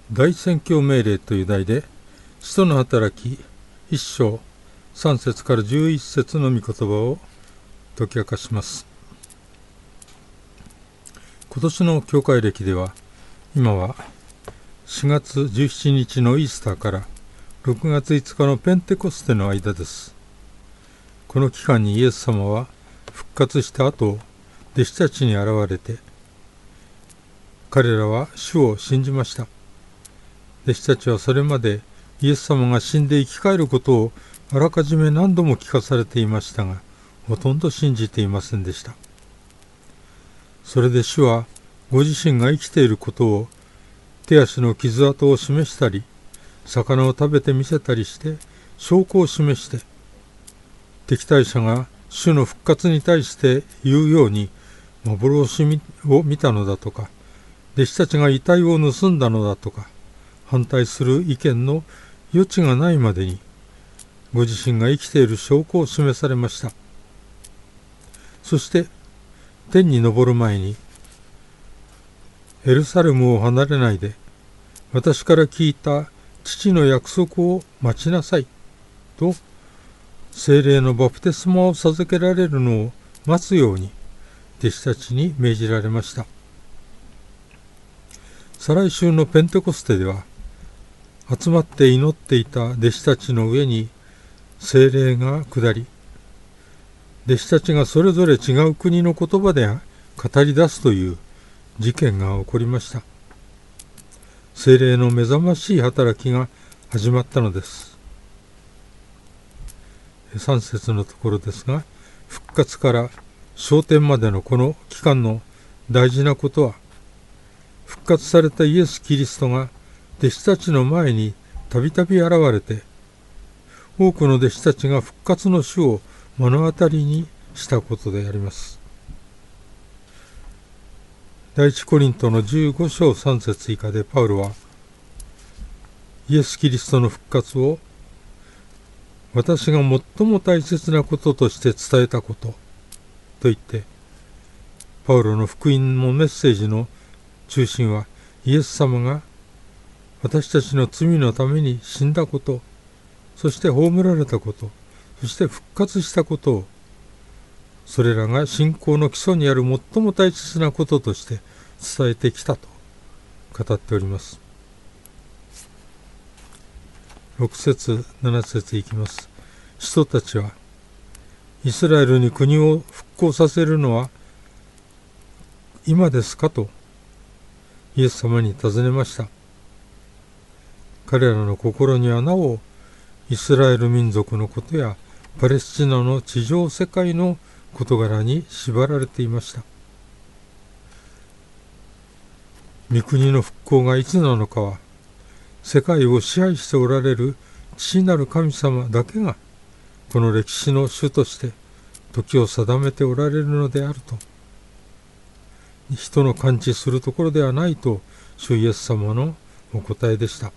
大宣教命令という題で、使徒の働き1章3節から11節の御言葉を解き明かします。今年の教会歴では、今は4月17日のイースターから6月5日のペンテコステの間です。この期間にイエス様は復活した後、弟子たちに現れて、彼らは主を信じました。弟子たちはそれまでイエス様が死んで生き返ることをあらかじめ何度も聞かされていましたが、ほとんど信じていませんでした。それで主はご自身が生きていることを手足の傷跡を示したり、魚を食べてみせたりして証拠を示して、敵対者が主の復活に対して言うように幻を見たのだとか、弟子たちが遺体を盗んだのだとか、反対する意見の余地がないまでに、ご自身が生きている証拠を示されました。そして天に昇る前に、エルサレムを離れないで、私から聞いた父の約束を待ちなさいと、聖霊のバプテスマを授けられるのを待つように弟子たちに命じられました。再来週のペンテコステでは、集まって祈っていた弟子たちの上に聖霊が下り、弟子たちがそれぞれ違う国の言葉で語り出すという事件が起こりました。聖霊の目覚ましい働きが始まったのです。3節のところですが、復活から昇天までのこの期間の大事なことは、復活されたイエス・キリストが弟子たちの前にたびたび現れて、多くの弟子たちが復活の主を目の当たりにしたことであります。第一コリントの15章3節以下でパウロは、イエス・キリストの復活を私が最も大切なこととして伝えたことと言って、パウロの福音のメッセージの中心はイエス様が私たちの罪のために死んだこと、そして葬られたこと、そして復活したことを、それらが信仰の基礎にある最も大切なこととして伝えてきたと語っております。6節7節いきます。人たちは、イスラエルに国を復興させるのは今ですかとイエス様に尋ねました。彼らの心にはなおイスラエル民族のことやパレスチナの地上世界の事柄に縛られていました。御国の復興がいつなのかは、世界を支配しておられる父なる神様だけがこの歴史の主として時を定めておられるのであると、人の感知するところではないと主イエス様のお答えでした。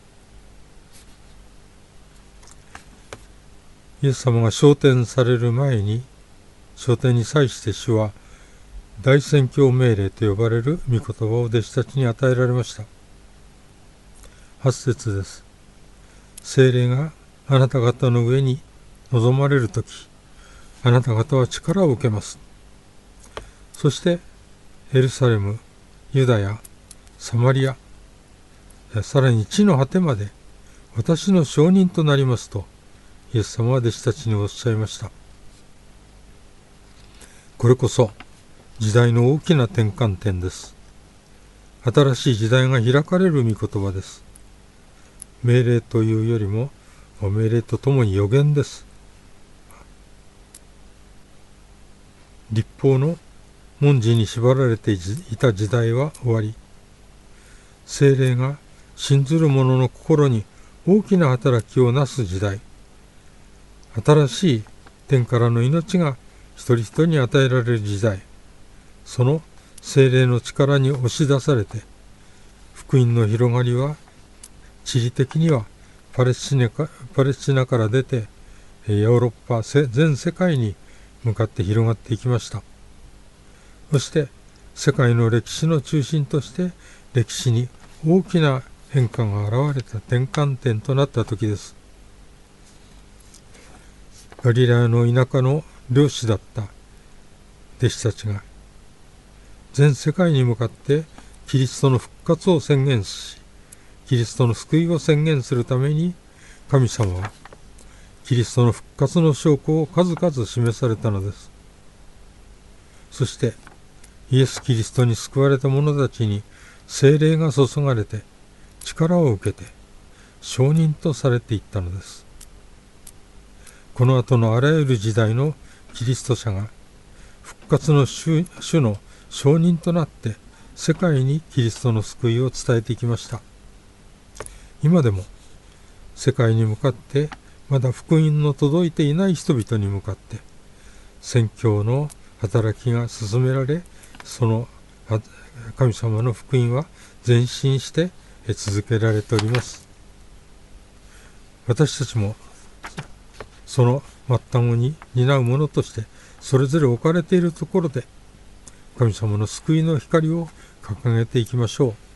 イエス様が昇天される前に、昇天に際して主は大宣教命令と呼ばれる御言葉を弟子たちに与えられました。8節です。聖霊があなた方の上に臨まれるとき、あなた方は力を受けます。そしてエルサレム、ユダヤ、サマリア、さらに地の果てまで私の証人となりますと、イエス様は弟子たちにおっしゃいました。これこそ時代の大きな転換点です。新しい時代が開かれる御言葉です。命令というよりも命令とともに予言です。律法の文字に縛られていた時代は終わり、聖霊が信ずる者の心に大きな働きをなす時代、新しい天からの命が一人一人に与えられる時代、その聖霊の力に押し出されて、福音の広がりは地理的にはパレスチナから出てヨーロッパ全世界に向かって広がっていきました。そして世界の歴史の中心として歴史に大きな変化が現れた転換点となった時です。ガリラヤの田舎の漁師だった弟子たちが全世界に向かってキリストの復活を宣言し、キリストの救いを宣言するために、神様はキリストの復活の証拠を数々示されたのです。そしてイエス・キリストに救われた者たちに聖霊が注がれて力を受けて証人とされていったのです。この後のあらゆる時代のキリスト者が復活の主の証人となって世界にキリストの救いを伝えていきました。今でも世界に向かってまだ福音の届いていない人々に向かって宣教の働きが進められ、その神様の福音は前進して続けられております。私たちもその末端を担う者としてそれぞれ置かれているところで神様の救いの光を掲げていきましょう。